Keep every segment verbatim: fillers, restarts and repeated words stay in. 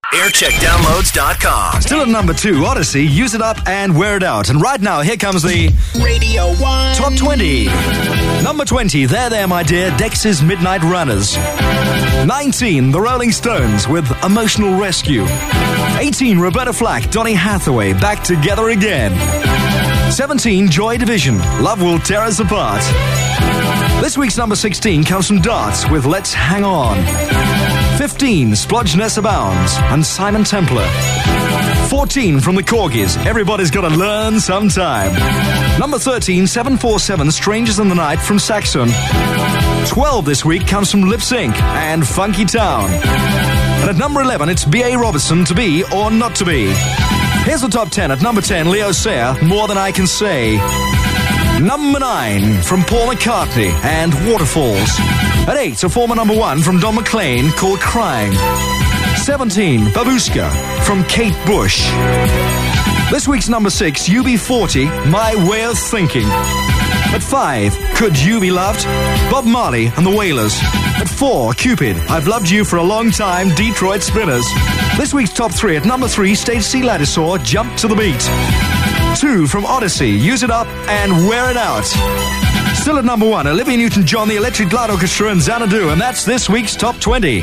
aircheck downloads dot com. Still at number two, Odyssey, Use It Up and Wear It Out. And right now, here comes the Radio one Top twenty. Number twenty, There There My Dear, Dex's Midnight Runners. nineteen, The Rolling Stones with Emotional Rescue. eighteen, Roberta Flack, Donny Hathaway, Back Together Again. seventeen, Joy Division, Love Will Tear Us Apart. This week's number sixteen comes from Darts with Let's Hang On. fifteen, Splodgeness Abounds and Simon Templar. fourteen, from the Corgis, Everybody's Gotta Learn Sometime. Number thirteen, seven four seven, Strangers in the Night from Saxon. twelve this week comes from Lip Sync and Funky Town. And at number eleven, it's B A Robertson, To Be or Not To Be. Here's the top ten. At number ten, Leo Sayer, More Than I Can Say. Number nine, from Paul McCartney and Waterfalls. At eight, a former number one from Don McLean called Crying. seventeen, Babushka from Kate Bush. This week's number six, U B forty, My Way of Thinking. At five, Could You Be Loved? Bob Marley and the Wailers. At four, Cupid, I've Loved You for a Long Time, Detroit Spinners. This week's top three, at number three, Stage C Ladisaw, Jump to the Beat. Two, from Odyssey, Use It Up and Wear It Out. Still at number one, Olivia Newton-John, the Electric Light Orchestra and Xanadu, and that's this week's top twenty.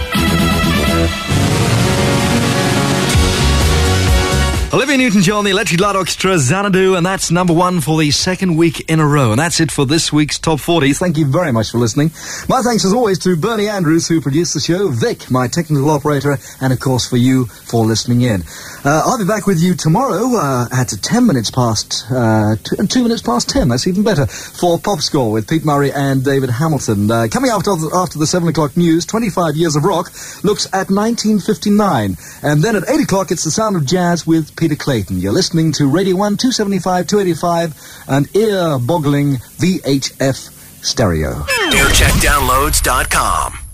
Olivia Newton-John, the Electric Light Orchestra, Xanadu, and that's number one for the second week in a row. And that's it for this week's Top forty. Thank you very much for listening. My thanks, as always, to Bernie Andrews, who produced the show, Vic, my technical operator, and, of course, for you for listening in. Uh, I'll be back with you tomorrow uh, at ten minutes past, uh, two, two minutes past ten, that's even better, for Pop Score with Pete Murray and David Hamilton. Uh, coming after the, after the seven o'clock news, twenty-five Years of Rock looks at nineteen fifty-nine. And then at eight o'clock, it's The Sound of Jazz with Peter Clayton. You're listening to Radio one, two seventy-five, two eighty-five, and ear-boggling V H F stereo. aircheck downloads dot com.